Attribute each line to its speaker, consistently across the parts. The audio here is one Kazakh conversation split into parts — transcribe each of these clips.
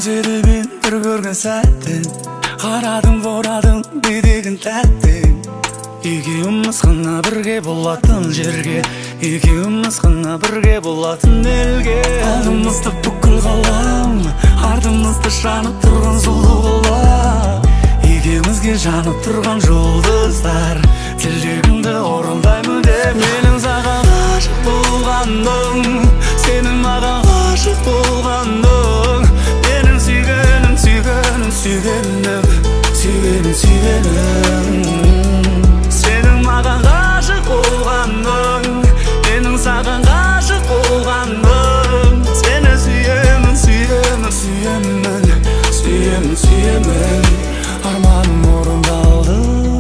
Speaker 1: сені мен бір көрген сәттен қарадың борадың бедегін тәттен екеуміз ғана бірге болатын жерге екеуміз ғана бірге болатын елге алдымызды бүкіл ғалам артымызды жанып тұрған сұлу қала екеумізге жанып тұрған жұлдыздар тілегімді орындаймын деп менің саған ғашық болғаным сенің маған ғашық болғаның менің сүйгенім сүйгенім сүйгенім сүйгенім сүйгенім сенің маған ғашық болғаның менің саған ғашық болғаным сені сүйемін сүйемін сүйемін сүйемін сүйемін арманым орындалды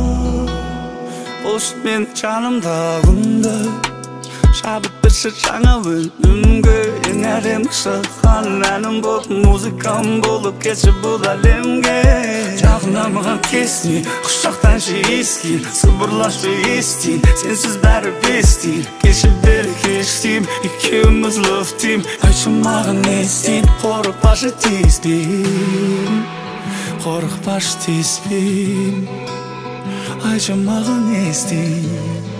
Speaker 1: қош мен жанымда күнді шабыт берші жаңа өнімге ең әдемі шыққан әнім болып музыкам болып кетші бұл әлемге жақында маған кесіне құшақтаншы ескин сыбырлашы естин сенсіз бәрі бестин кеші бері кештейм екеуміз лөфтейм айтшы маған не істейін қорықпашы тиіспеймін қорықпашы тиіспеймін айтшы маған не істейін